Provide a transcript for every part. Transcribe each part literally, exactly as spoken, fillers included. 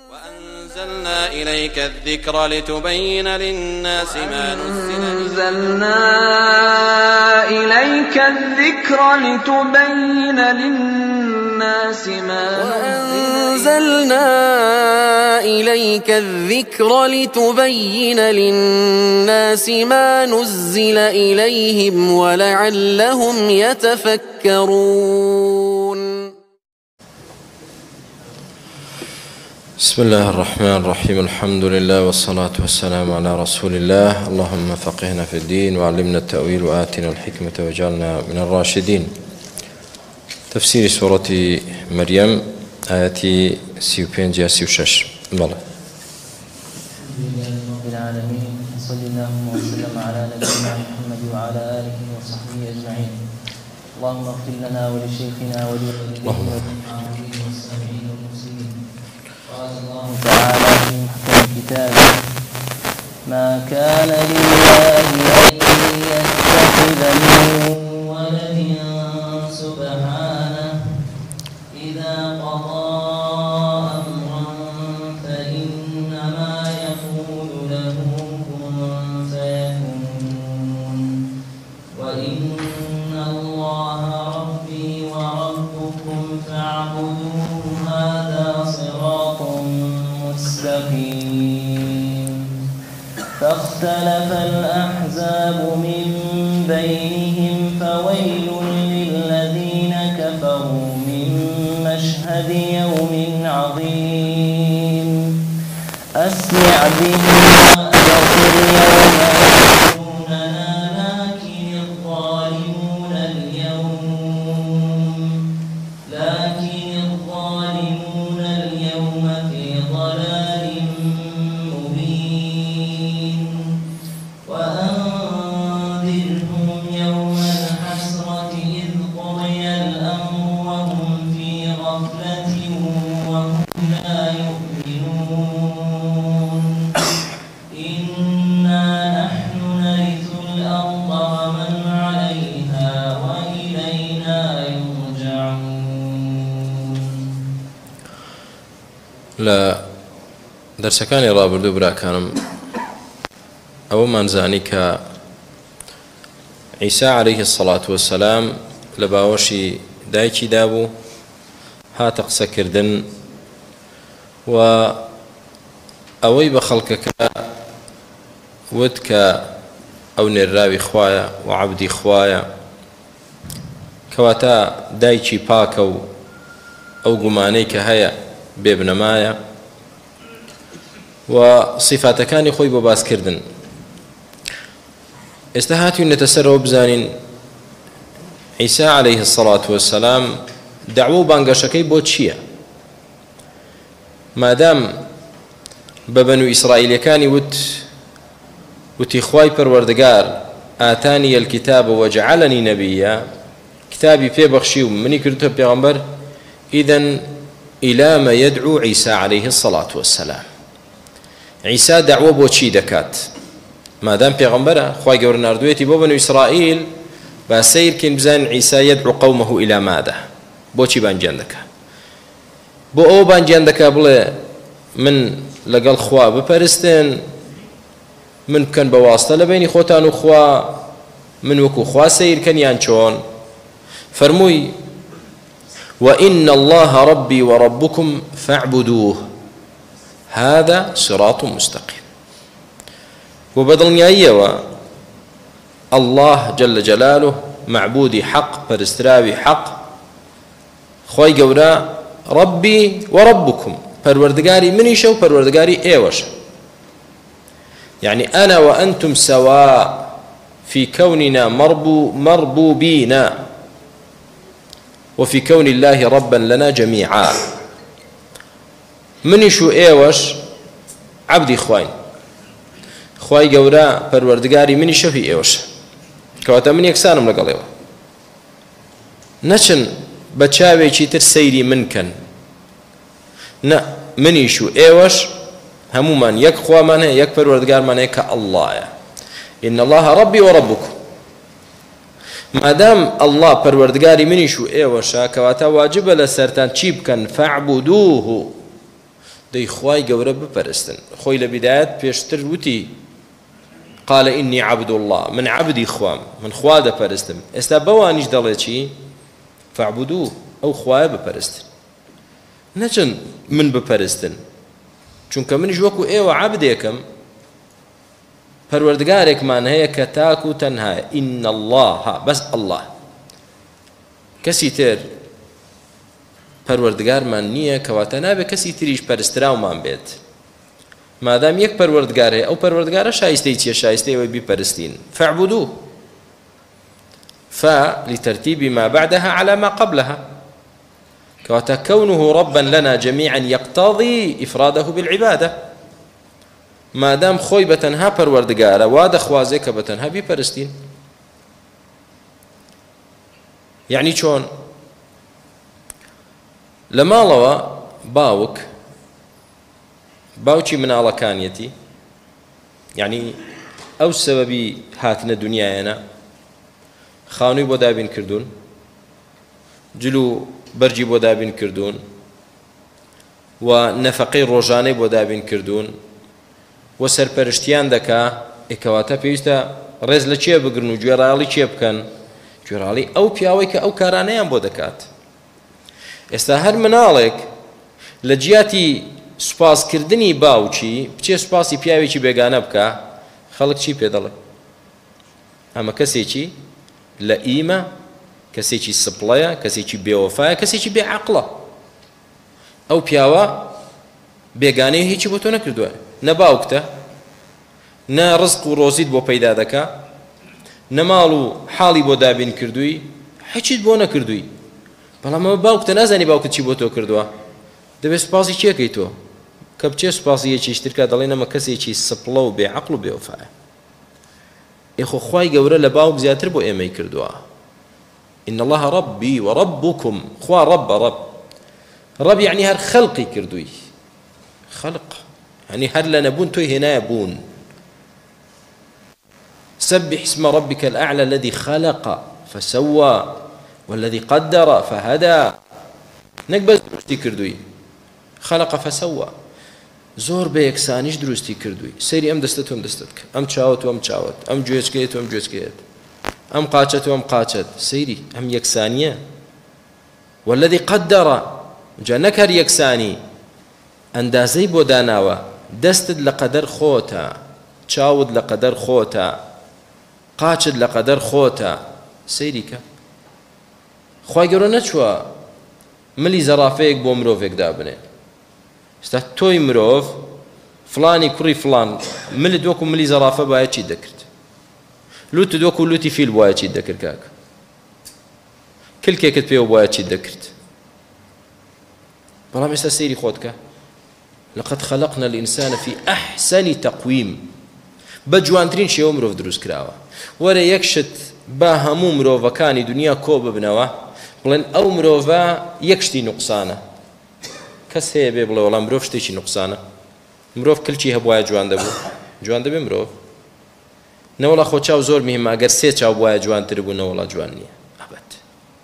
وأنزلنا إليك الذكر لتبين للناس ما نزل أنزلنا إليك الذكر لتبين للناس ما وأنزلنا إليك الذكر لتبين للناس ما نزل إليهم ولعلهم يتفكرون. بسم الله الرحمن الرحيم. الحمد لله والصلاة والسلام على رسول الله. اللهم فقهنا في الدين وعلمنا التأويل وآتنا الحكمة وجعلنا من الراشدين. تفسير سورة مريم آياتي سيوبين جا سيوشش. بله. الحمد لله رب العالمين، صلى الله وسلم على نبينا محمد وعلى آله وصحبه أجمعين. اللهم اغفر لنا ولشيخنا ولوالديه وللعاملين والسامعين والمسلمين. قال الله تعالى في محكم كتابه: ما كان لله أن يتخذ من ولد سبحانه إذا قضى أمرا فإنما يقول له كن فيكون. وإن الله ربي وربكم فاعبدوه هذا صراط مستقيم. فاختلف الأحزاب من بينهم فويل للذين كفروا من مشهد يوم عظيم. أسمع بهم وأبصر يوم يحشروننا لكن الظالمون اليوم لكن الظالمون اليوم في ضلال مبين. وأنذرهم يوم الحسرة إذ قضي الأمر وهم في غفلة وهم لا يؤمنون. إنا نحن نرث الأرض ومن عليها وإلينا يرجعون. لا درسكاني رابردو براكانم أو منزاني ك عيسى عليه الصلاة والسلام لباوشي دايكي دابو هات قسە کردن و ئەوەی بە خەڵکەکە وت کە ئەو نێراوی خوایە و عەبدی خوایە، کەواتە دایکی پاکە و ئەو گومانەی کە هەیە بێبنەمایە و صیفاتەکانی خۆی بۆ باسکردن. ئێستا هاتوینەتە سەرەوە بزانین عیسا عەلەیه الصلاة والسلام دعوە و بانگەشەکەی بۆ چییە؟ مادام بە بەنو ئیسرائیلەکانی وت وتی خوای پەروەردگار ئاتانی الکتاب وجعلنی نەبیە، کتابی پێبەخشی و منی کردوتە پێغەمبەر، ئیدەن إلى ما يدعو عيسى عليه الصلاة والسلام. عيسى دعوة بۆ چی دەکات؟ مادام پێغەمبەرە خوای گەورە ناردووێتی بۆ بەنو ئیسرائیل، با سیرکەین بزانین عیسا يدعو قومه إلى ماذا؟ بۆچی بانگیان دەکات؟ بۆ ئەوە بانگیان دەکات بڵێ من لەگەڵ خوا بپەرستن، من بکەن بە واستە لە بینی خۆتان و خوا، من وەکو خوا سیرکەن یان چۆن؟ فەرمووی وإن الله ربي وربكم فاعبدوه هذا صراط مستقيم. وبدڵنیاییەوە الله جل جلاله معبودی حق، پەرستراوی حق، خۆی گەورە ربي وربكم، پەروەردگاری منیشە و پەروەردگاری ئێوەشە. يعني أنا وأنتم سواء في كوننا مربو مربوبين وفي كون الله ربا لنا جميعا. منیش و ئێوەش عەبدی خوین، خوای گەورە پەروەردگاری منیشە و ئێوەشە، کەواتە من یەکسانم لەگەڵێەوە. نەچن بە چاوێکی تر سەیری من کەن، نە منیش و ئێوەش هەمومان یەک خوامان هەیە، یەک پەروەردگارمان هەیە کە ئەڵڵایە. إن الله ربي وربكم. مادام الله پەروەردگاری منیش و ئێوەشە، کەواتە واجبە لە سەرتان چی بکەن؟ فاعبدوه، دەی خوای گەورە بپەرستن. خۆی لە بیدایەت پێشتر وتی قال إني عبد الله، من عبدی خوام، من خوا دەپەرستم. ئێستا بەوانیش دەڵێ چی؟ فاعبدوه، ئەو خوایە بپەرستن، نەچن من بپەرستن، چونکە منیش وەکو ئێوە عەبدێکم، پەروەردگارێکمان هەیە کە تاک و تەنهایە. ئین الله، بەس ئەڵڵاه، کەسی تر پەروەردگارمان نییە، کەواتە نابێت کەسی تریش پەرستراومان بێت. مادام یەک پەروەردگار هەیە، ئەو پەروەردگارە شایستەی چییە؟ شایستەی ئەوەی بیپەرستین. فاعبدوه، فلترتيب ما بعدها على ما قبلها، كواتا كونه ربا لنا جميعا يقتضي إفراده بالعبادة. ما دام خوي بتنها پروردگارا واد خوازك بتنها بپرستين. يعني چون لما لوا باوك باوچی مناڵەکانیەتی، يعني ئەو سەبەبی هاتنە دنیایەنە، خانووی بۆ دابین کردوون، جلو بەرجی بۆ دابین کردوون، و نەفەقەی ڕۆژانەی بۆ دابین کردوون، و سەرپەرشتیان دەکا. ئێکەواتە پێویستە ڕێز لە چێ بگرن و گوێڕاڵی چێ بکەن؟ گوێڕاڵی ئەو پیاوەی کە ئەو کارانەیان بۆ دەکات. ئێستا هەر مناڵێک لە جیاتی سوپاسکردنی باوچی بچێ سوپاسی پیاوێکی بێگانە بکە، خەڵک چی پێ دەڵێ؟ ئەمە کەسێکی لە ئیمە، کەسێکی سپڵەیە، کەسێکی بێوەفایە، کەسێکی بێعەقڵە. ئەو پیاوە بێگانەی هیچی بۆ تۆ نەکردووە، نە باوکتە، نە ڕزق و ڕۆزیت بۆ پەیدا دەکا، نە ماڵ و حاڵی بۆ دابین کردووی، هیچیت بۆ نەکردووی. بەڵام ئەمە باوکتە نازانی باوکت چی بۆ تۆ کردووە، دەبێت سوپاسی چێکەی تۆ، کە بچێ سوپاسی یەکیشترکە دەڵێن ئەمە کەسێکی سپڵە و بێعەقڵ و بێوەفایە. ئێخۆ خوای گەورە لە باوک زیاتر بۆ ئێمەی کردووە. إن الله ربي وربكم، خوا رب رب رب يعني هر خلقي كردوي، خلق يعني هر لنبون توي هنا يبون. سبح اسم ربك الأعلى الذي خلق فسوى والذي قدر فهدى. نكبز دروستي كردوي، خلق فسوى، زۆر بە یەکسانیش دروستی کردووی. سەیری ئەم دەستت و ئەم دەستت کە، ئەم چاوت و ئەم چاوت، ئەم گوێچکەیت و ئەم گوێچکەیت، ئەم قاچەت و ئەم قاچەت، سەیری ئەم یەکسانیە. والذی قەدەڕە، جا نەکەر یەکسانی، ئەندازەی بۆ داناوە. دەستت لە قەدەر خۆتە، چاوت لە قەدەر خۆتە، قاچت لە قەدەر خۆتە، سەیری کە. خوای گەورە نەچووە ملی زەرافەیەک بۆ مرۆڤێک دابنێ. ستا تۆی مرۆڤ فلانی کوڕی فلان ملت وەکو ملی زەرافە باید چی دەکرد؟ لوتت وەکو لوتی فیل باید چی دەکرد؟ کاکە کلکێکت پێوە باید چی دەکرد؟ بەڵام ئێستا سەیری خۆت کە لەقەد خەلەقنا الئینسانە فی ئەحسەنی تەقویم، بە جوانترین شێوە مرۆڤ دروست کراوە. وەرە یەک شت با هەموو مرۆڤەکانی دنیا کۆ ببنەوە بڵێن ئەو مرۆڤە یەک شتی نوقسانە. کەس هەیە بێ بڵێ وەڵام مرۆڤ شتێکی نوقسانە؟ مرۆڤ کلکی هەبوایە جوان دەبوو، جوان دەبێ مرۆڤ؟ نەوەڵا خۆ چاو زۆر مهمە، ئەگەر سێ چاو بوایە جوانتر بوو نەوەڵا جوان نییە. ئەبەت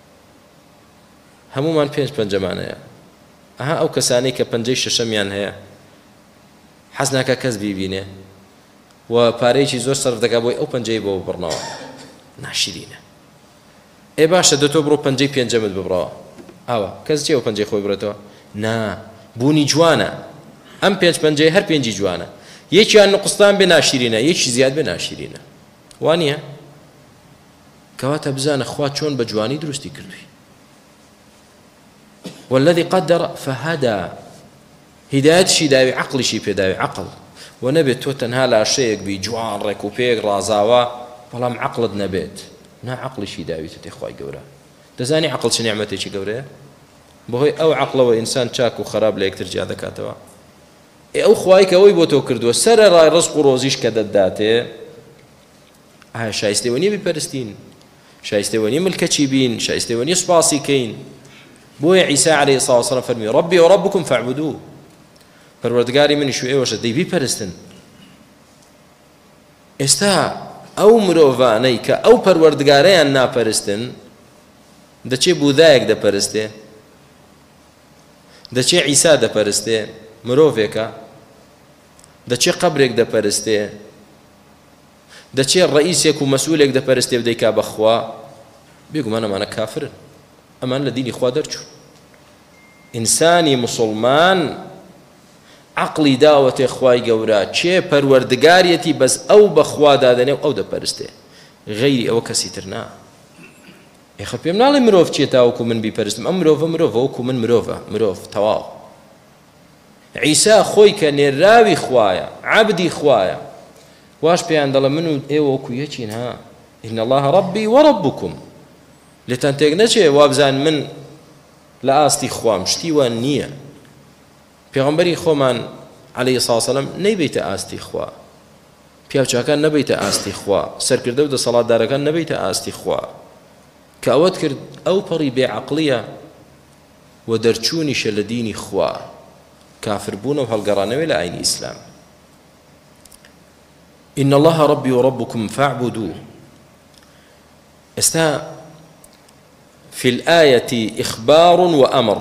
هەمومان پێنج پەنجەمانەیە. ئەها ئەو کەسانەی کە پەنجەی شەشەمیان هەیە حەز ناکە کەس بیبینێ و پارەیەکی زۆر سەرف دەکا بۆی ئەو پەنجەی بۆ ببڕنەوە، ناشرینە. ئێ باشە دەتۆ بڕۆ پەنجەی پێنجەمت ببڕەوە، ئاوا کەس چێ ئەو پەنجەی خۆی بڕێتەوە؟ نا، بوونی جوانە. ئەم پێنج پەنجەی هەر پێنجی جوانە، یەکیان نقستان بێ ناشرینە، یەکی زیاد بێ ناشرینە، وانییە؟ کەواتە بزانە خوا چۆن بە جوانی دروستی کردووی. والذي قدر فهدى، هدایەتشی داوی، عەقڵیشی پێداوی، عەقڵ. و نەبێت تۆ تەنها لاشەیەک بی جوان ڕێک و پێک ڕازاوە بەڵام عەقڵت نەبێت، نا عەقڵیشی داویتە تێ خوای گەورە. دەزانی عەقڵ چ نیعمەتێکی گەورەیە؟ بەهۆی ئەو عەقڵەوە ئینسان چاک و خەراب لە یەکتر جیا دەکاتەوە. ئەو خوای کە ئەوەی بۆ تۆ کردووە سەرەڕای ڕزق و ڕۆزیش کە دەتداتێ، ئایا شایستەوە نییە بیپەرستین؟ شایستەوە نییە ملکەچی بین؟ شایستەوە نییە سوپاسی کەین؟ بۆیە عیسا عەلەیهی السەڵام وەسەلام فەرمی ڕەبی وەڕەبکم فەعبودوه، پەروەردگاری منیش و ئێوەشە دەی بیپەرستن. ئێستا ئەو مرۆڤانەی کە ئەو پەروەردگارەیان ناپەرستن دەچێ بوودایەک دەپەرستێ، دەچێ عیسا دەپەرستێ، مرۆڤێکە دەچێ قەبرێک دەپەرستێ دەچێ ڕئیسێک و مەسئولێک دەپەرستێ و دەیکا بەخوا بێگومان ئەمانە کافرن ئەمان لە دینی خوا دەرچوون ئینسانی موسڵمان عقلی داوەتێ خوای گەورە چێ پەروەردگارێتی بەس ئەو بەخوا دادەنێ و ئەو دەپەرستێ غەیری ئەوە کەسی تر نا ئێخە پێم ناڵێ مرۆڤ چێ تاوەکو من بیپەرستم ئەم مرۆڤە مرۆڤە وەکو من مرۆڤە مرۆڤ تەواو عیسا خۆی کە نێراوی خوایە عەبدی خوایە واش پێیان دەڵێ من و ئێوە وەکو یەکین ها ئین الله ڕەبی وەڕەبکم لێتان تێک نەچێ وابزان من لە ئاستی خوام شتیوان نییە پێغەمبەری خۆمان عەلەیهی سڵاو سەلەم نەیبێتە ئاستی خوا پیاوچاکان نەبێتە ئاستی خوا سەرکردە و دەسەڵاتدارەکان نەبێتە ئاستی خوا کە ئەوەت کرد ئەو پەڕی بێعەقڵیە و دەرچوونیشە لە دینی خوا کافربوونە و هەڵگەڕانەوەی لە ئاینی ئیسلام إن الله ربي وربكم فاعبدوه استا في الآية إخبار وأمر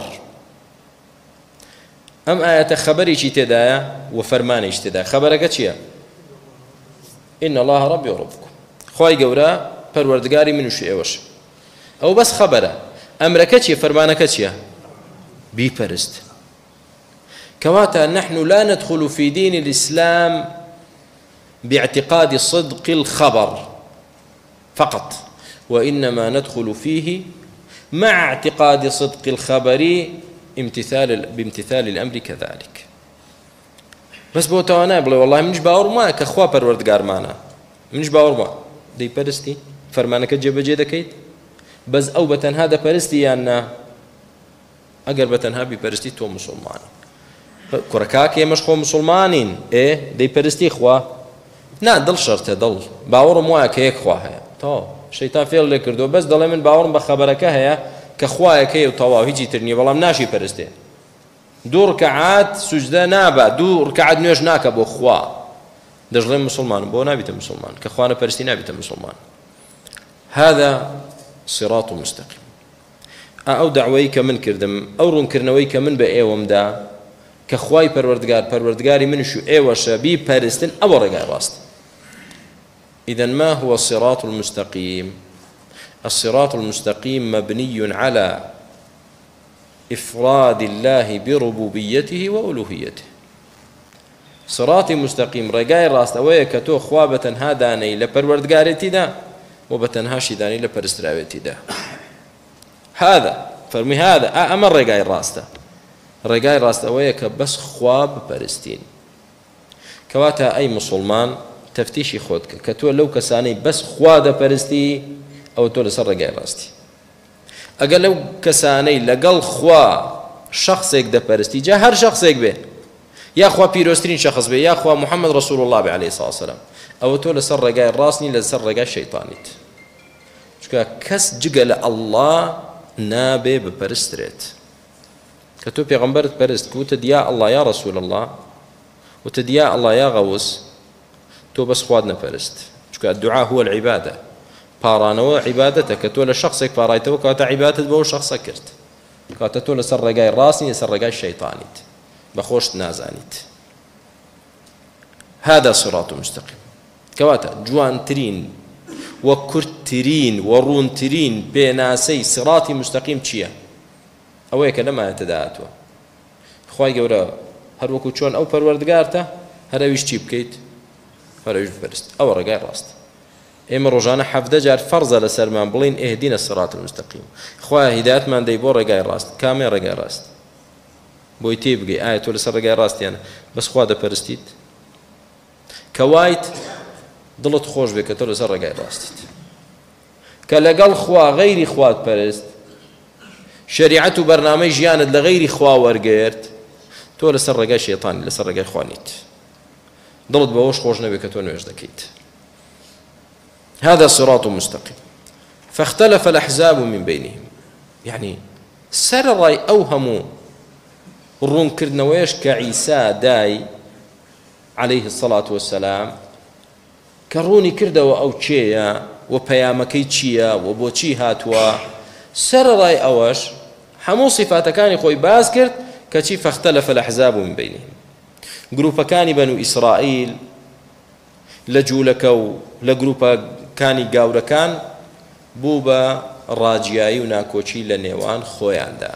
أم آية خبري تدايا وفرماني تدايا خبرك چيا إن الله ربي وربكم خواهي قورا پروردگاري منو شيء وش أو بس خبره أمرك چيا فرمانك چيا بي پرست كواتا نحن لا ندخل في دين الإسلام باعتقاد صدق الخبر فقط وإنما ندخل فيه مع اعتقاد صدق الخبر امتثال بامتثال الأمر كذلك بس بۆ تەوانا بڵێ والله منش باوەڕم وایە کە خوا پەروەردگار مانە منش باوەڕم وایە دەیپەرستی فەرمانەکە جێبەجێ دەکەیت بەس ئەو بەتەنها دەپەرستی یان نا ئەگەر بەتەنها بیپەرستی تۆ موسڵمانی کوڕەکاک ئێمەش خۆ موسڵمانین ئێ دەیپەرستی خوا نا دڵ شەرتە دڵ باوەڕم وایە کە یەک خوا هەیە تەواو شەیتان فێڵ لێ کردووە بەس دەڵێ من باوەڕم بە خەبەرەکە هەیە کە خوایەکەیە و تەواو هیچی تر نییە بەڵام ناشی پەرستێ دوو ڕکەعات سوجدە نابە دوو ڕکەعات نوێژ ناکە بۆ خوا دەژڵێ مسلمانم بۆ نابیتە مسلمان کە خوا نەپەرستی نابیتە مسلمان هذا صراط مستقيم ئەو دەعوەی کە من کردم ئەو ڕوونکردنەوەی کە من بە ئێوەمدا کە خوای پەروەردگار پەروەردگاری منش و ئێوەشە بیپەرستن ئەوە ڕێگای ڕاست إذن ما هو الصراط المستقيم الصراط المستقيم مبني على إفراد الله بربوبيته وألوهيته صراط مستقيم رجاء راست أويا كتو خوابة هاداني لبروردگارتي دا وبتنها شداني لبرستراوتي دا هذا فرمي هذا أمر رجاء راست رجاء راست أويا كبس خواب برستين كواتا أي مسلمان تفتيشي خودك كتو لو كساني بس خواد برستي أو تقول سر رجاء راستي ئەگەر لەو کەسانەی لەگەڵ خوا شخصێک دەپەرستی جا هەر شخصێک بێ یاخوا پیرۆستترین شخص بێ یاخوا محەممەد ڕەسوول الله بێ عەلەیهی سڵاو وسەلام ئەوە تۆ لەسەر ڕێگای ڕاستنی لەسەر ڕێگای شەیطانیت چونکە کەس جگە لە ئەڵڵا نابێ بپەرسترێت کە تۆ پێغەمبەرت پەرست کە وتت یا ئەڵڵا یا ڕەسوول الله وتت یا ئەڵڵا یا غەوس تۆ بەس خواد نەپەرست چونکە الدوعا هو العیبادە پارانەوە عیبادەتە کە تۆ لە شخصێک پاڕایتەوە کاتە عیبادەت بەو شخصە کرد کاتە تۆ لەسەر ڕێگای ڕاستی لەسەر ڕێگای شەیطانیت بەخۆشت نازانیت هذا صراط مستقيم کەواتە جوانترین و کورتترین و ڕوونترین پێناسەی صراطی مستقیم چییە ئەوەیە کە لەم ئاەتەدا هاتووە خوای گەورە هەر وەکو چۆن ئەو پەروەردگارتە هەر ئەویش چی بکەیت هەر ئەویش بپەرست ئەوە ڕێگای ڕاست ئێمە ڕۆژانە حەفدە جار فەرزە لەسەرمان بڵین ئێهدینە الصراط المستقيم خوایە هیدایەتمان دەی بۆ ڕێگای ڕاست کامێ ڕێگای ڕاست بۆی تێ بگەی ئایا تۆ لەسەر ڕێگای ڕاستیانە بەس خوا دەپەرستیت کە وایت دڵت خۆش بێ کە تۆ لەسەر ڕێگای ڕاستیت کە لەگەڵ خوا غەیری خوات پەرست شەریعەت و بەرنامەی ژیانت لە غەیری خوا وەرگرت تۆ لەسەر ڕێگای شەیطانی لەسەر ڕێگای خوا نیت دڵت بەوەش خۆش نەبێ کە تۆ نوێژ دەکەیت هذا صراط مستقيم فاختلف الأحزاب من بينهم يعني سر راي أوهموا الرون كردنويش كعيسى داي عليه الصلاة والسلام كروني كردوا أو تشيا وبيامكي تشيا وبوتشي هاتوا سر راي أوش همو صفات كان خوي باز كرد كشي فاختلف الأحزاب من بينهم جروبا كان بنو إسرائيل لجولك لجروبا كان جاورا كان بوبا راجياي وناكوشي لنيوان خوياندا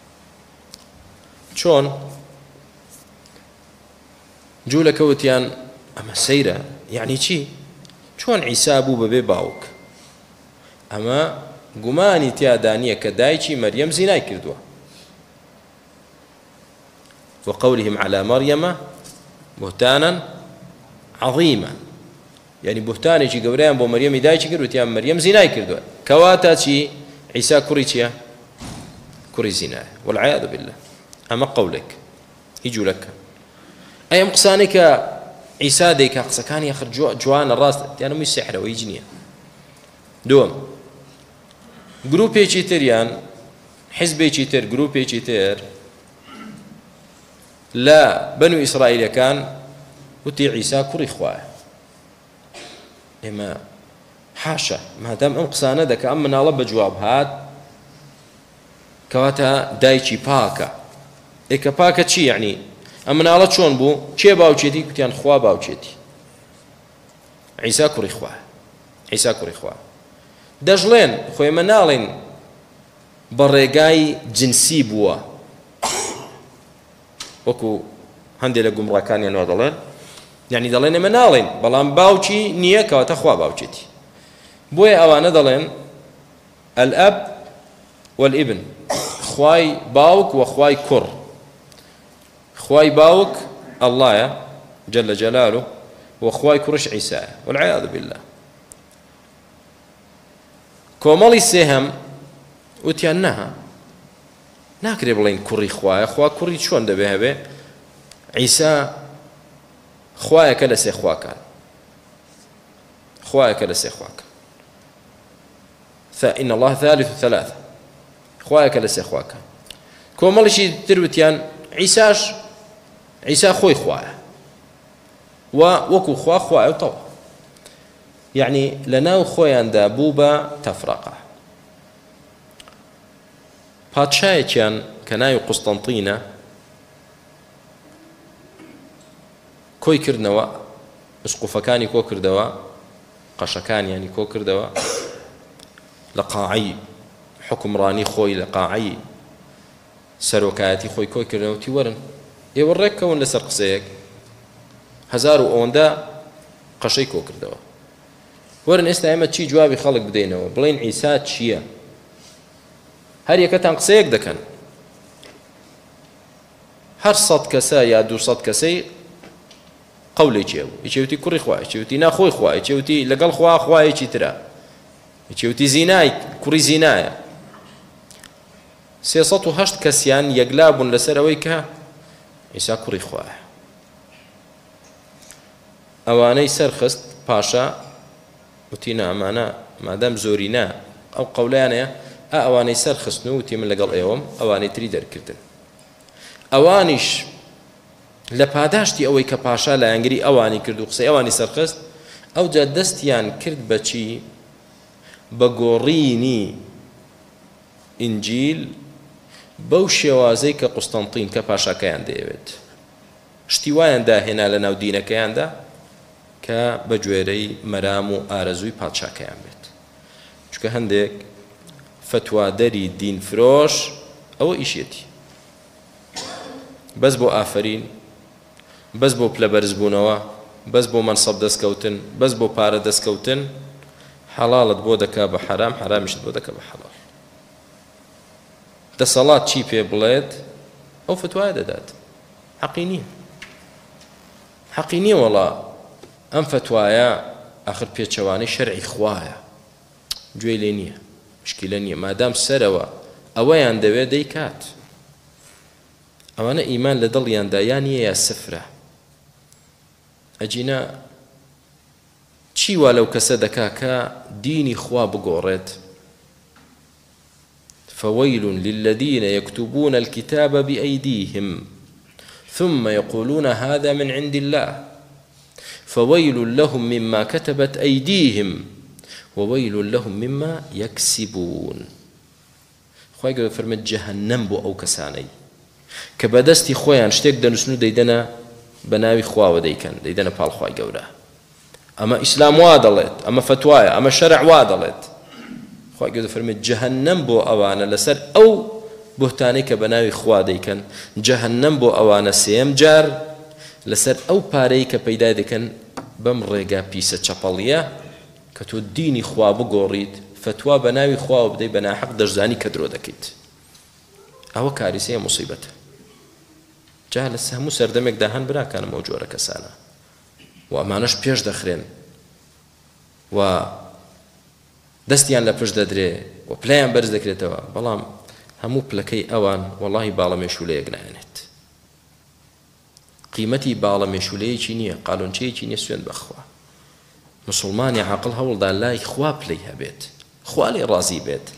شون جولك وتيان أما سيرة يعني شي شون عيسى بوبا بباوك أما گومانی تیا دانیە کە دایکی مەریەم زینای کردووە وقولهم على مريم بهتانا عظيما يعني بهتانێکی گەورەیان بۆ مەریەمی دایکی کرد وتیان مەریەم زینای کردووە کەواتە چی عیسا کوڕی چییە کوڕی زینایە والعیاذ بالله ئەمە قەولێک هیچ جوولەکە ئەی ئەم قسانەی کە عیسا دەیکا قسەکانی ئاخر جوانە ڕاست یانەمووی سحرەوە هیچ نییە دووەم گروپێکی تریان حزبێکی تر گروپێکی تر لە بەنو ئیسرائیلەکان وتی عیسا کوڕی خوایە ئێمە حاشا مادام ئەم قسانە دەکە ئەم مناڵە بە جواب هات کەواتە دایکی پاکە ئێکە پاکە چی یعنی ئەم مناڵە چۆن بوو کێ باوچێتی کوتیان خوا باوچێتی عیسا کوڕی خوایە عیسا کوڕی خوایە دەژڵێن خۆی ئێمە ناڵێن بە ڕێگای جنسی بووە وەکو هەندێک لە گومڕاکانیانەوە دەڵێن یعنی دەڵێن ئێمە ناڵێن بەڵام باوکی نییە کەواتە خوا باوچێتی بۆیە ئەوانە دەڵێن الئەب والئیبن خوای باوک و خوای کوڕ خوای باوک ئەڵڵایە جەلە جەلالو و خوای کوڕش عیسایە والعیاذ بالله کۆمەڵی سێهەم وتیان نەها ناکرێ بڵێن کوڕی خوایە خوا کوڕی چۆن دەبێ هەبێ عیسا خوایەکە لە سێ خواکان خوایەکە لە سێ خواکان فإن الله ثالث ثلاثة خوایەکە لە سێ خواکان کۆمەڵیشی تر وتیان عیساش عیسا خۆی خوایە و وەکو خوا خوایە و تەواو يعني لناو خويان دا بوبا تفرقة باتشايتيان كنايو قسطنطينة كوي كردنوا اسقفكاني كو كردوا قشكان يعني كو كردوا لقاعي حكم راني خوي لقاعي سروكاتي خوي كوي كردوا تيورن يوريك كون لسر قسيك هزارو اوندا قشي كو كردوا ورن ئێستا ئێمە چی جوابی خەڵک بدەینەوە بڵێن عیسا چییە هەر یەکەتان قسەیەک دەکەن هەر سەد کەسە یا دوو سەد کەسەی قەولێکی هەبوو یەکێوتی کوڕی خوا یەکێوتی ناخۆی خوا یەکێوتی لەگەڵ خوا خوایەکی ترە یەکێوتی زینای کوڕی زینایە سێسەد و هەشت کەسیان یەکلا بوون لەسەر ئەوەی کە عیسا کوڕی خوایە ئەوانەی سەرخست پاشا وتینا ئەمانە مادام زۆرینە ئەو قەولەیانەیە ئا ئەوانەی سەرخستن و وتی من لەگەڵ ئێوەم ئەوانەی تری دەرکردن ئەوانیش لە پاداشتی ئەوەی کە پاشا لە ئەنگری ئەوانی کرد و قسەی ئەوانی سەرخست ئەوجا دەستیان کرد بەچی بە گۆڕینی ئینجیل بەو شێوازەی کە قوستەنتین کە پاشاکەیان دەیەوێت شتی وایان داهێنا لە ناو دینەکەیاندا کە بە گوێرەی مەرام و ئارەزووی پادشاکەیان بێت چونکە هەندێک فتوادەری دینفرۆش ئەوە ئیشێتی بەس بۆ ئافرین بەس بۆ پلەبەرزبوونەوە بەس بۆ مەنسەب دەستکەوتن بەس بۆ پارە دەستکەوتن حەڵاڵت بۆ دەکا بە حەرام حەرامیشت بۆ دەکا بە حەڵاڵ دەسەڵات چی پێ بڵێت ئەو فتوایە دەدات حەقی نییە حەقی نییە وەڵا ئەم فتوایە ئاخر پێچەوانەی شەرعی خوایە گوێی لێ نییە مشکلە نییە مادام سەرەوە ئەوەیان دەوێت دەیکات ئەوانە ئیمان لە دڵیاندا یان نییە یا سفرە ئەجینە چی وا لەو کەسە دەکا کە دینی خوا بگۆڕێت فويل للذين يكتبون الكتاب بأيديهم ثم يقولون هذا من عند الله فويل لهم مما كتبت أيديهم وويل لهم مما يكسبون خواهي قال فرمت جهنم بو أو كساني کە بەدەستی خۆیان شتێک دەنووسن و دەیدەنە بە ناوی خواوە دەیکەن دەیدەنە پاڵخوای گەورە ئەمە ئیسلام وا دەڵێت ئەمە فتوایە ئەمە شەرع وا دەڵێت خوای گەورە دەفەرمێت جەهەنەم بۆ ئەوانە لەسەر ئەو بۆتانەی کە بە ناوی خوا دەیکەن جەهەنەم بۆ ئەوانە سێم جار لەسەر ئەو پارەی کە پەیدا دەکەن بەم ڕێگا پیسە چەپەڵیە کە تۆ دینی خوا بگۆڕیت فتوا بە ناوی خواوە بدەی بە ناحەق دەشزانی کە درۆ دەکەیت ئەوە کاریسەیە موسیبەتە جا لە هەموو سەردەمێکدا هەن براکانم ئەو جۆرە کەسانە و ئەمانەش پێش دەخرێن و دەستیان لە پشت دەدرێ و پلەیان بەرز دەکرێتەوە بەڵام هەموو پلەکەی ئەوان وەڵاهی باڵە مێشولەیەک نایەنێت قیمەتی باڵە مێشولەیەکی نییە قالۆنچەیەکی نییە سوێن بەخوا مسلمانی عاقڵ هەوڵدا لای خوا پلەی هەبێت خوا لێ ڕازی بێت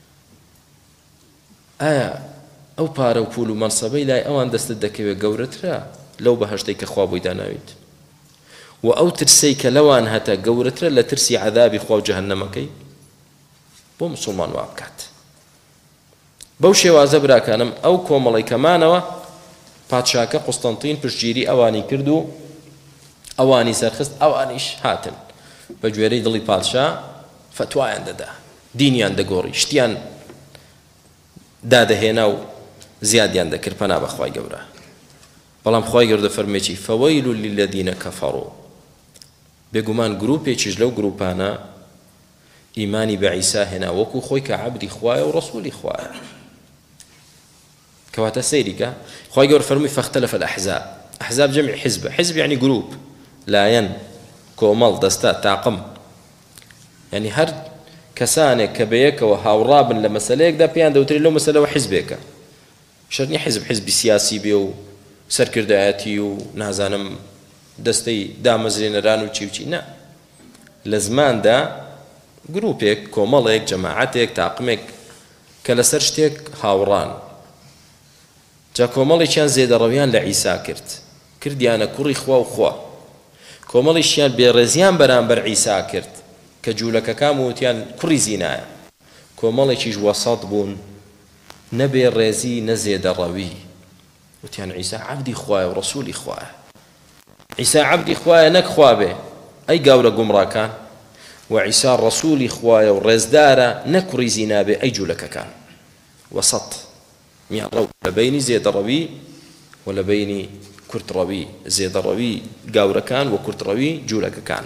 ئایا ئەو پارە و پول و مەنسەبەی لای ئەوان دەستت دەکەوێت گەورەترە لەو بەهەشتەی کە خوا بۆی داناویت و ئەو ترسەی کە لەوان هەتە گەورەترە لە ترسی عەذابی خوا و جەهەنەمەکەی بۆ مسلمان وا بکات بەو شێوازە براکانم ئەو کۆمەڵی کەمانەوە پادشاکە قوستەنتین پشتگیری ئەوانی کرد و ئەوانی سەرخست ئەوانیش هاتن بە گوێرەی دڵی پادشا فتوایان دەدا دینیان دەگۆڕی شتیان دادەهێنا و زیادیان دەکرد پەنا بەخوای گەورە بەڵام خوای گەورە دەفەرمێکی فەوەیل للذین کەفەڕوا بێگومان گروپێکیش لەو گروپانە ئیمانی بە عیسا هێنا وەکو خۆی کە عەبدی خوایە و ڕەسوولی خوایە کەواتە سەیریکە خوای گەورە فەرمووی فەختەلەفە الأحزاب ئەحزاب جەمعی حیزبە حیزب یعنی گروپ لایەن کۆمەڵ دەستە تاقم یعنی هەر کەسانێک کە بەیەکەوە هاوڕابن لە مەسەلەیەکدا پێیان دەوترێت لەو مەسەلەوە حیزبێکە شەرنی حیزب حیزبی سیاسی بێ و سەرکردایەتی و نازانم دەستەی دامەزرێنەران و چی و چی نا لە زماندا گروپێک کۆمەڵێک جەماعەتێک تاقمێک کە لەسەر شتێک هاوڕان جا کۆمەڵێکیان زێدەڕەویان لە عیسا کرد کردیانە کوڕی خوا و خوا کۆمەڵیشیان بێڕێزیان بەرامبەر عیسا کرد کە جوولەکەکان وتیان کوڕی زینایە کۆمەڵێکیش وەسەط بوون نەبێ ڕێزی نەزێدەڕەوی وتیان عیسا عەبدی خوایە و ڕەسوولی خوایە عیسا عەبدی خوایە نەک خوا بێ ئەی گاورە گومڕاکان و عیسا ڕەسوولی خوایە و ڕێزدارە نەک کوڕی زینا بێ ئەی جوولەکەکان وەسەط میانڕەو لە بەینی زێدەڕەوی و لە بەینی کورتڕەوی زێدەڕەوی گاورەکان و کورتڕەوی جوولەکەکان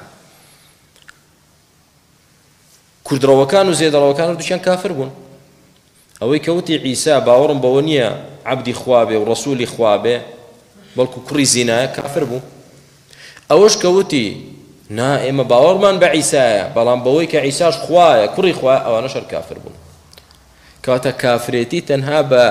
کوردڕەوەکان و زێدەڕەوەکان و دووشیان کافر بوون ئەوەی کەوتی عیسا باوەڕم بەوە نییە عەبدی خوا بێ و ڕەسوولی خوا بێ بەڵکو کوڕی زینایە کافر بوو ئەوەش کەوتی نا ئێمە باوەڕمان بە عیسایە بەڵام بەوەی کە عیساش خوایە کوڕی خوا ئەوانە شەر کافر بوون کەواتە کافرێتی تەنها بە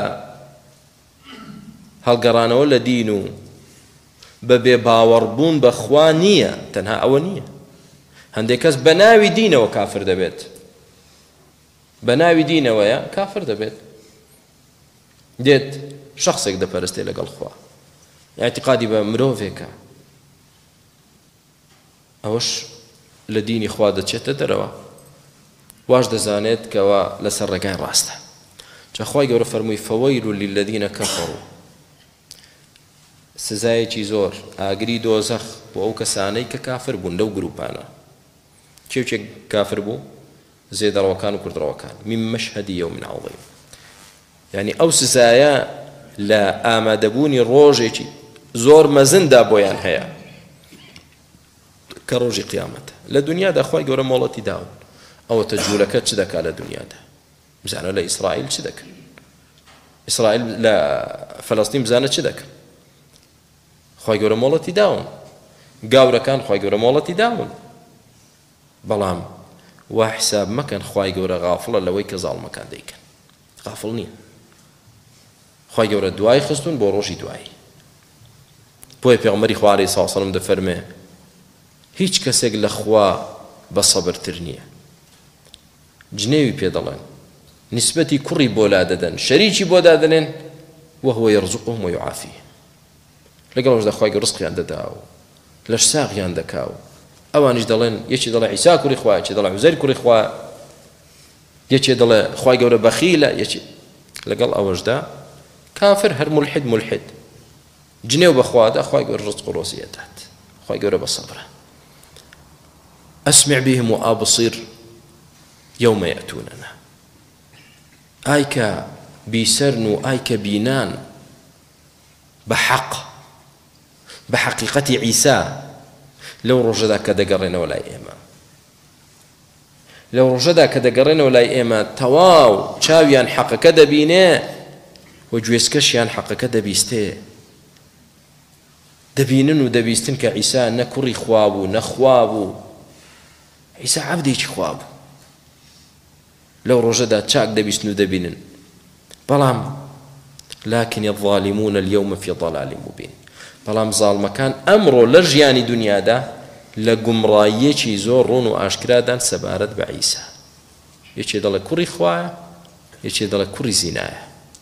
هەڵگەڕانەوە لە دین و بە بێ باوەڕبوون بە خوا نییە تەنها ئەوە نییە هەندێک کەس بە ناوی دینەوە کافر دەبێت بە ناوی دینەوەیە کافر دەبێت دێت شخصێک دەپەرستێ لەگەڵ خوا اعتقادی بە مرۆڤێکە ئەوەش لە دینی خوا دەچێتە دەرەوە واش دەزانێت کەەوە لەسەر ڕێگای ڕاستە جا خوای گەورە فەرمووی فەوەیل للذین کەفەڕوا سزایەکی زۆر ئاگری دۆزەخ بۆ ئەو کەسانەی کە کافر بوون لەو گروپانە کێوچێک کافر بوو زێدەڕەوەکان و کوردڕەوەکان من مەشهەدی یەومین عەظیم یعنی ئەو سزایە لە ئامادەبوونی ڕۆژێکی زۆر مەزندا بۆیان هەیە کە ڕۆژی قیامەتە لە دنیادا خوای گەورە مۆڵەتی داون ئەوە تەجوولەکە چ دەکات لە دنیادا بزانە لە ئیسرائیل چ دەکەن ئیسرائیل لە فەلەستین بزانە چ دەکەن خوای گەورە مۆڵەتی داون گاورەکان خوای گەورە مۆڵەتی داون بەڵام وا حساب مەکەن خوای گەورە غافڵە لەوەی کە زاڵمەکان دەیکەن غافڵ نییە خوای گەورە دوای خستون بۆ ڕۆژی دوایی بۆیە پێغەمبەری خوا عەلەیهی سەڵاتو وەسەلام دەفەرمێ هیچ کەسێک لە خوا بە سەبرتر نییە جنێوی پێ دەڵێن نسبەتی کوڕی بۆ لا دەدەن شەریکی بۆ دادەنێن وهو يرزقهم ويعافيهم لەگەڵەوەشدا خوای گەورە ڕزقیان دەدا و لەش ساغیان دەکا و ئەوانیش دەڵێن یەکی دەڵێ عیسا کوڕی خوایە یەکی دەڵێ عوزەیر کوڕی خوایە یەکێ دەڵێ خوای گەورە بەخیلە یەکی لەگەڵ ئەوەشدا كافر هر ملحد ملحد جنيو بخواده أخوي يقول رزق روسيتات أخوي يقول بالصبر أسمع بهم وأبصر يوم يأتوننا آيك بيسرن آيك بينان بحق بحقيقة عيسى لو رجدا كدقرنا ولا إيمان لو رجدا كدقرنا ولا إيمان تواو شاويان حق كدا بينه وجويسكشيان حق كدا بيسته دبينن ودبيستن كعيسى نكري خوابو نخوابو عيسى عبدي خوابو لو رجدا تشاك دبيستن دبينن بلام لكن الظالمون اليوم في ضلال مبين بلام ظالم كان أمره لرجياني دنيا دا لقمرايي زور رون وأشكرادان سبارت بعيسى يشي دل كري خواه يشي دل كري زناه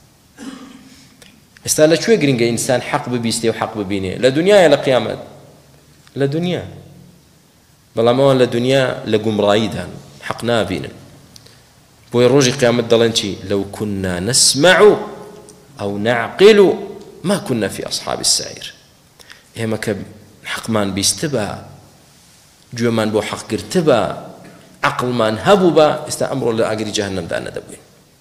استالا شوي قرنجا إنسان حق ببيستي وحق ببيني لدنيا يا لقيامة لدنيا بلا ما لدنيا لقمرايي دان حق نابين بوي روجي قيامة دلنشي لو كنا نسمع أو نعقل ما كنا في أصحاب السعير إما كب حق مان بيستبا جو من بو حق قرتبا عقل من هبوبا استأمروا لأجر جهنم دانا دبوين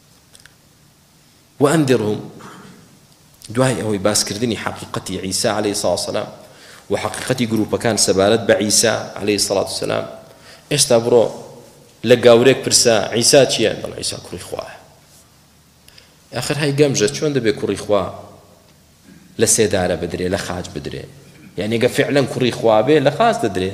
وأنذرهم دعاء أو باس كردني حقيقة عيسى عليه الصلاة والسلام وحقيقة جروبا كان سبارت بعيسى عليه الصلاة والسلام استبروا لقاوريك برسا عيسى تيان بل عيسى كوري خواه آخر هاي قامجة شون دبي كوري خواه لسيدارة بدري لخاج بدري يعني قا فعلا كوري خواه بي لخاز بدري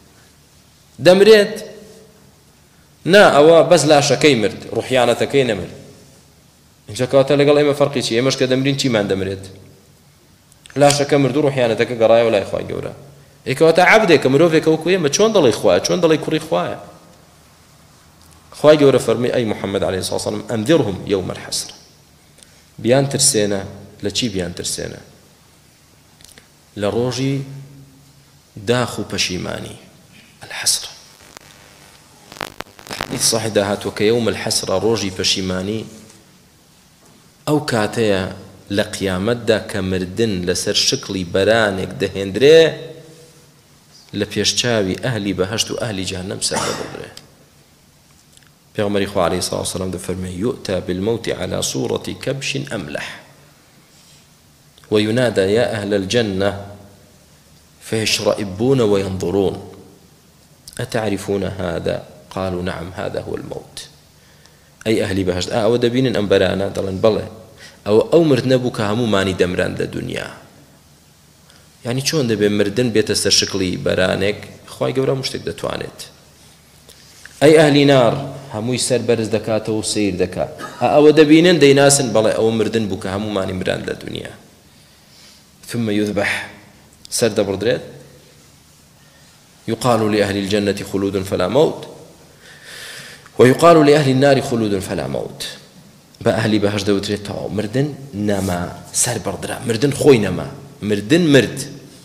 دمريت نا أو بس لا شكي مرد روحيانة كي نمر إن شكاوتا لقال إما فرقي شي إماش كدمرين شي ما دمريت لا شك مرد روحيانة كقرايا ولا إخوة جورا إكواتا عبدي كمروفي كوكوية ما شون ضل إخوة شون ضل كوري خواه خواه جورا فرمي أي محمد عليه الصلاة والسلام أنذرهم يوم الحسرة بيان ترسينا لچی بيان ترسينا لروجي داخو پشيماني الحسرة الحديث صحيح داهات وكيوم الحسرة روجي پشيماني أو كاتيا لقيامت دا كمردن لسر شكلي برانك دهندري لپیشچاوي أهلي بهشت وأهلي جهنم سر بدره پیغمبر خو عليه الصلاة والسلام فرمي يؤتى بالموت على صورة كبش أملح وينادى يا أهل الجنة فيشرئبون وينظرون أتعرفون هذا؟ قالوا نعم هذا هو الموت أي أهل بهشت أو دبين أنبرانا دلن بله أو أو مرتنبوك همو ماني دمران دا دنيا يعني شون دبي مردن بيتستر شكلي برانك خواهي قورا مشتك دتوانت أي أهل نار همو يسر برز دكاته وسير دكا أو دبينن ديناسن بله أو مردن بوك همو ماني مران دا دنيا ثم يذبح سرد بردريت يقال لأهل الجنة خلود فلا موت ويقال لأهل النار خلود فلا موت بأهل بهش دوتريت تاو مردن نما سر بردرا مردن خوي نما مردن مرد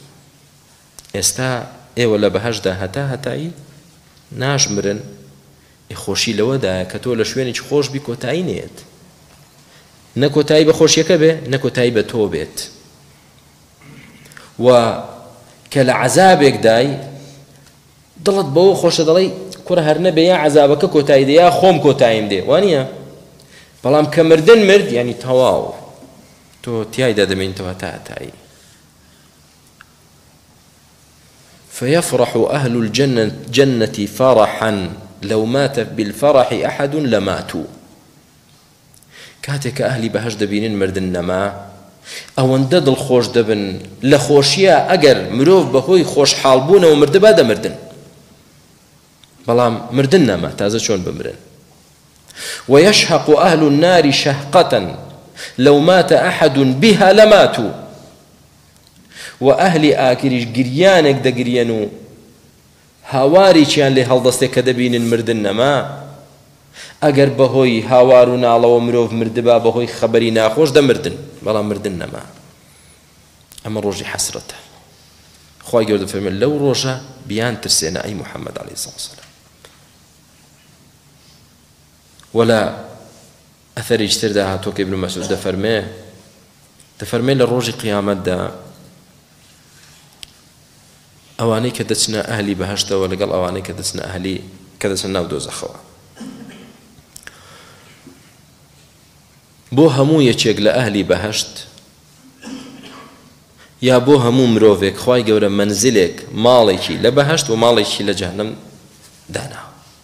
استا اي ولا بهش دا هتا هتاي ناش مرن خوشي لو دا كتو لشويني خوش بي كوتاي نيت نكوتاي بخوش يكبه نكوتاي بتوبت و كلا عذابك داي ضلت بو خوش ضلي كره هرنا بيا عذابك كوتاي دي خوم كوتايم دي وانيا بلام كمردن مرد يعني تواو تو تياي دادمين تو هتاي فيفرح أهل الجنة جنة فرحا لو مات بالفرح أحد لماتوا كاتك أهلي بهش دبينين مردن نما أو اندد الخوش دبن لخوشيا أجر مروف بهوي خوش حالبون ومرد بعد مردن بلام مردن نما تازه شون بمرن ويشهق أهل النار شهقة لو مات أحد بها لماتوا وأهل آكريش جريانك دا جريانو هاواري چيان لي هالدستي كدبين المردن نما اگر بهوي هاوارو نالا ومروف مردبا بهوي خبري ناخوش دا مردن بلا مردن نما اما روجي حسرته خواهي قرد فرمي لو روجا بيان ترسينا اي محمد عليه الصلاة والسلام ولا اثر اجتر دا هاتوك ابن مسعود دا فرمي دەفەرمێ لە ڕۆژی قیامەتدا ئەوانەی کە دەچنە ئەهلی بەهەشتەوە لەگەڵ ئەوانەی کە دەچنە ئەهلی کە دەچنە ناو دۆزەخەوە بۆ هەموو یەکێک لە ئەهلی بەهەشت یا بۆ هەموو مرۆڤێک خوای گەورە منزلێک ماڵێکی لە بەهەشت و ماڵێکی لە جەهەنەم دانا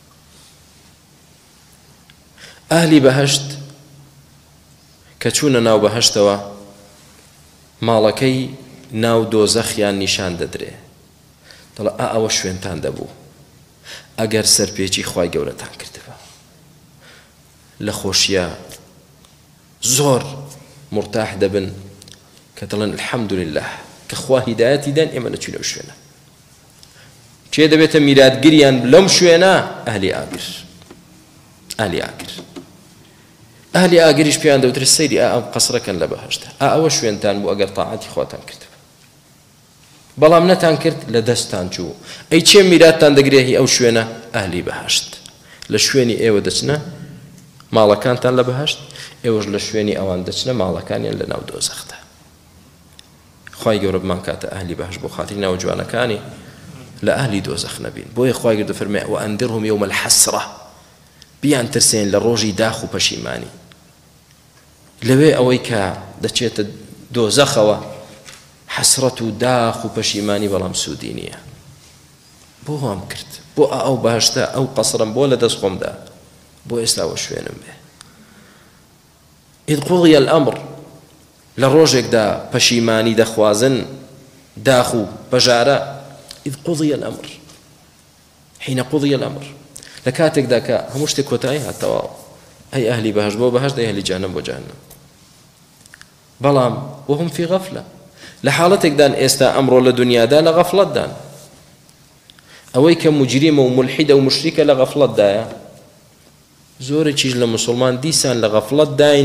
ئەهلی بەهەشت کە چوونە ناو بەهەشتەوە ماڵەکەی ناو دۆزەخیان نیشان دەدرێ دەڵێ ئا ئەوە شوێنتان دەبوو ئەگەر سەرپێکی خوای گەورەتان کردبە لە خۆشیە زۆر مرتاح دەبن کە دەڵێن الحەمدولله کە خوا هیدایەتی دەن ئێمە نەچوونە ئەو شوێنە کێ دەبێتە میراتگریان لەم شوێنە ئەهلی ئاگر ئەهلی ئاگر ئەهلی ئاگریش پێیان دەوترێت سەیری ئا ئەم قەسرەکەن لە بەهەشتە ئا ئەوە شوێنتان بوو ئەگەر تاعاتی خواتان کرد بەڵام نەتان کرد لە دەستان چوو ئەی چێ میراتتان دەگرێهی ئەو شوێنە ئەهلی بەهەشت لە شوێنی ئێوە دەچنە ماڵەکانتان لە بەهەشت ئێوەش لە شوێنی ئەوان دەچنە ماڵەکانیان لە ناو دۆزەختە خوای گەورە بمان کاتە ئەهلی بەهەشت بۆ خاتری ناو جوانەکانی لە ئەهلی دۆزەخ نەبین بۆیە خوای گەورە دەفەرمێ وەئەنذرهم یەومە الحەسرە بیان ترسێن لە ڕۆژی داخ و پەشیمانی لەوێ ئەوەی کە دەچێتە دۆزەخەوە حەسرەت و داخ و پەشیمانی بەڵام سوودی نییە بۆ وام کرد بۆ ئەو بەهەشتە ئەو قەسرم بۆ لە دەست خۆمدا بۆ ئێستاوە شوێنم بێ ئیذ قوضی الئەمر لە ڕۆژێکدا پەشیمانی دەخوازن داخ و بەژارە ئیذ قوضی الئەمر حینە قوضی الئەمر لە کاتێکدا کە هەموو شتێک کۆتایی هاتەواو ئەی ئەهلی بەهەشت بۆ بەهەشت ئەی ئەهلی جەهەنەم بۆ جەهەنەم بەڵام وهم فی غەفلە لە حاڵەتێکدان ئێستا ئەمڕۆ لە دنیادا لە غەفڵەتدان ئەوەی کە موجریمە و مولحیدە و مشریکە لە غەفڵەتدایە زۆرێکیش لە مسلمان دیسان لە غەفڵەت داین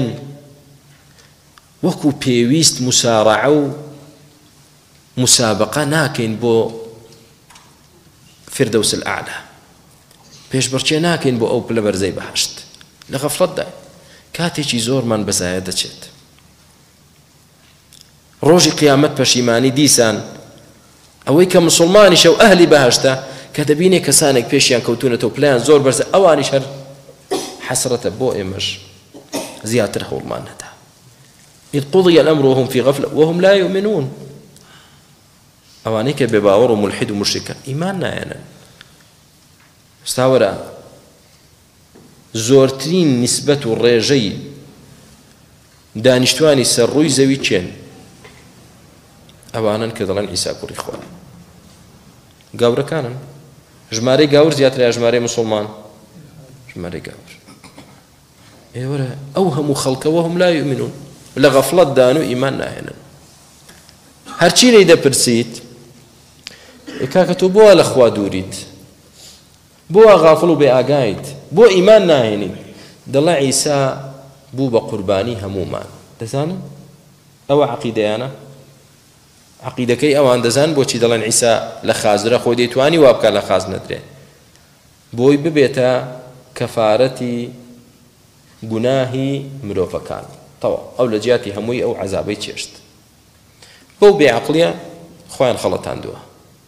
وەکو پێویست مسارعە و مسابقە ناکەین بۆ فردەوس الئەعلا پێشبڕکێ ناکەین بۆ ئەو پلە بەرزەی بەهەشت لە غەفڵەتدا کاتێکی زۆرمان بەزایە دەچێت ڕۆژی قیامەت پەشیمانی دیسان ئەوەی کە مسلمانیشە و ئەهلی بەهەشتە کە دەبینێ کەسانێک پێشیان کەوتونەتەوە پلەیان زۆر بەرزە ئەوانیش هەر حەسرەتە بۆ ئێمەش زیاتر هەوڵمان نەدا إذ قضي الأمر وهم في غفلة وهم لا يؤمنون ئەوانەی کە بێباوەڕ و مولحید و مشرکە ئیمان نایەنن ستاوەرە زۆرترین نسبەت و ڕێژەی دانیشتوانی سەرڕووی زەوی چێن ئەوانن کە دەڵێن ئیسا کوڕی خوا گاورەکانن ژمارەی گاور زیاتر یا ژمارەی مسلمان ژمارەی گاور ئێوەرە ئەو هەموو خەڵکەوە هەم لا یؤمنون لە غەفڵەت دان و ئیمان ناهێنن هەرچی لێی دەپرسیت کاکە تۆ بۆ لە خوا دووریت بۆ غافڵ و بێ ئاگایت بۆ ئیمان ناهێنی دەڵێ عیسا بوو بە قوربانی هەمومان دەزانن ئەوە عەقیدەیانە عەقیدەکەی ئەوان دەزان بۆچی دەڵێن عیسا لە خازرە خۆی دەیتوانی وا بکات لە خاز نەدرێ بۆی ببێتە کەفارەتی گوناهی مرۆڤەکان تەواو ئەو لە جیاتی هەمووی ئەو عەزابەی چێشت بەو بێعەقڵیە خۆیان خەڵەتاندووە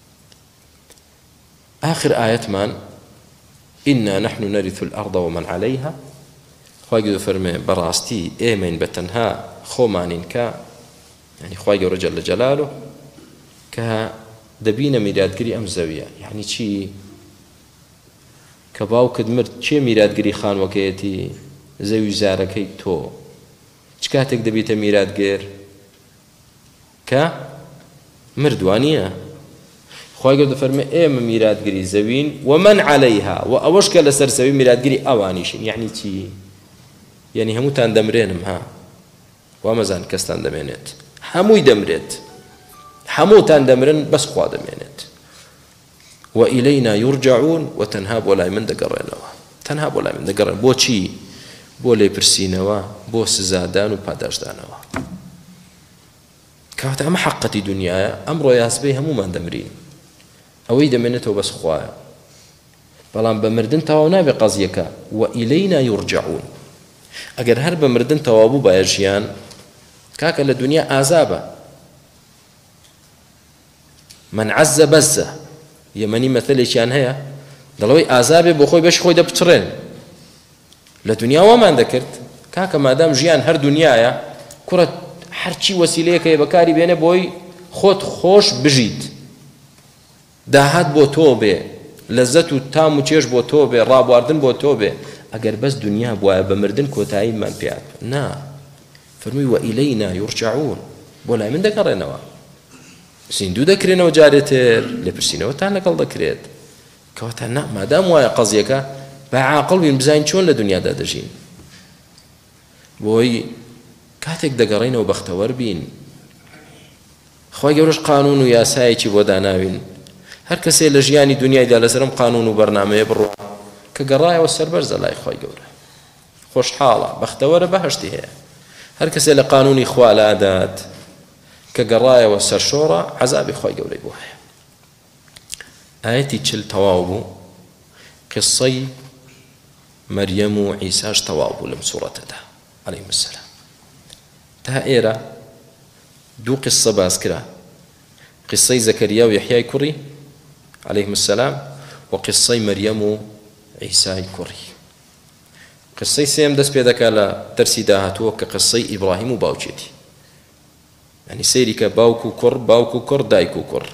آخر آياتمان إنا نحن نرث الأرض ومن عليها خواهي فرمي براستي إيمين بتنها خومانين كا يعني خواهي رجل جلاله كا دبينا ميلاد قري أم زاوية يعني شي كباو كدمرت شي ميلاد قري خان وكيتي زاوي زاركي تو شكاتك دبيتا ميلاد قير كا مردوانية خواهی گەورە دەفەرمێ ئێمە میراتگری زەوین ومن عەلەیها و ئەوەش کە لەسەر زەوی میراتگری ئەوانیشن یعنی چی یعنی هەمووتان دەمرێنم ها وا مەزان کەستان دەمێنێت هەمووی دەمرێت هەمووتان دەمرن بەس خوا دەمێنێت وئیلەینا یورجعون و تەنها بۆ لای من دەگەڕێنەوە تەنها بۆ لای من دەگەڕێن بۆچی بۆ لێپرسینەوە بۆ سزادان و پاداشدانەوە کەواتە ئەمە حەقەتی دنیایە ئەمڕۆ یاسبەی هەموومان دەمرین ئەوەی دەمێنێتەوە بەس خوایە بەڵام بە مردن تەواو نابێ قەزیەکە وئیلەینا یورجعون ئەگەر هەر بە مردن تەواو بوو بایە ژیان کاکە لە دنیا ئازابە من عەزە بەزە یەمەنی مەثەلێکیان هەیە دەڵەوەی ئازابێ بۆ خۆی بەشی خۆی دەپچڕێن لە دنیا وامان دەکرد کاکە مادام ژیان هەر دنیایە کوڕە هەرچی وەسیلەیەکە بەکاری بێنە بۆی خۆت خۆش بژیت داهات بۆ تۆ بێ لەزەت و تام و چێش بۆ تۆ بێ ڕابواردن بۆ تۆ بێ ئەگەر بەس دنیا بواە بە مردن کۆتاییمان پێات نا فەرمووی وەئیلەینا یورجعون بۆ لای من دەگەڕێنەوە زیندوو دەکرێنەوە جارێتر لێپرسینەوەتان لەگەڵ دەکرێت کەواتە نا مادام وایە قەزیەکە بە عاقڵ بین بزانین چۆن لە دنیادا دەژین بۆی کاتێک دەگەڕێنەوە بەختەوەر بین خۆی گەورەش قانون و یاسایەکی بۆ داناوین هەر کەسێ لە ژیانی دنیایدا لەسەرم قانون و بەرنامەیە بڕۆ کە گەڕایەوە سەربەرزە لای خۆی گەورە خۆشحاڵە بەختەوەرە بەهەشتی هەیە هەر کەسێ لە قانونی خوا لادات کە گەڕایەوە سەرشۆڕە عەزابی خۆی گەورەی بۆ هەیە ئاەتی چل تەواو بوو قسەی مەریەم و عیساش تەواو بوو لەم سوورەتەدا عەلەیهیم السەلام تا ئێرە دوو قسە باس کرا قسەی زەکەریا و یەحیای کوڕی عەلەیهیم السەلام و قسەی مەریەم و عیسای کوڕی قسەی سێم دەست پێ دەکا لە دەرسی داهاتووە کە قسەی ئیبراهیم و باوکێتی یعنی سەیری کە باوک و کوڕ باوک و کوڕ دایک و کوڕ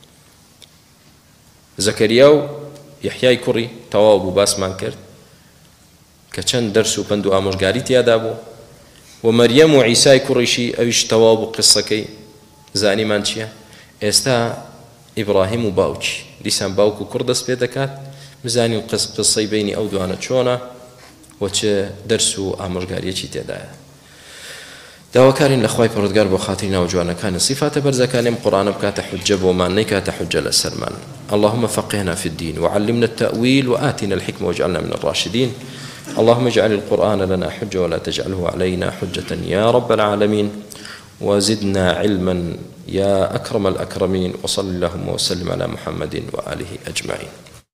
زەکەریا و یەحیای کوڕی تەواو بوو باسمان کرد کە چەند دەرس و پند و ئامۆژگاری تیادا بوو و مەریەم و عیسای کوڕیشی ئەویش تەواو بوو قسەکەی زانیمان چییە ئێستا ئیبراهیم و باوکی دیسان باوک و کوڕ دەست پێ دەکات بزانین قسەی بینی ئەو دوانە چۆنە و چه دەرس و ئامۆژگاریەکی تێدایە داواکارین لە خوای پەروەردگار بۆ خاتری ناوجوانەکان سیفاتە بەرزەکانیم قورآن بکاتە حجە بۆمان نەیکاتە حجە لەسەرمان اللهم فقهنا في الدين وعلمنا التأويل وآتنا الحكمة واجعلنا من الراشدين اللهم اجعل القرآن لنا حجة ولا تجعله علينا حجة يا رب العالمين وزدنا علما يا أكرم الأكرمين وصل اللهم وسلم على محمد وآله أجمعين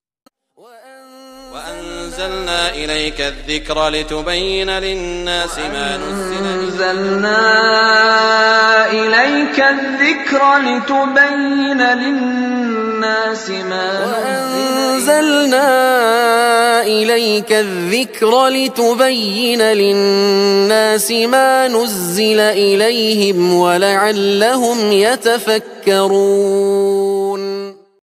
وأنزلنا إليك الذكر لتبين للناس ما نزل أنزلنا إليك الذكر لتبين للناس ما وأنزلنا إليك الذكر لتبين للناس ما نزل إليهم ولعلهم يتفكرون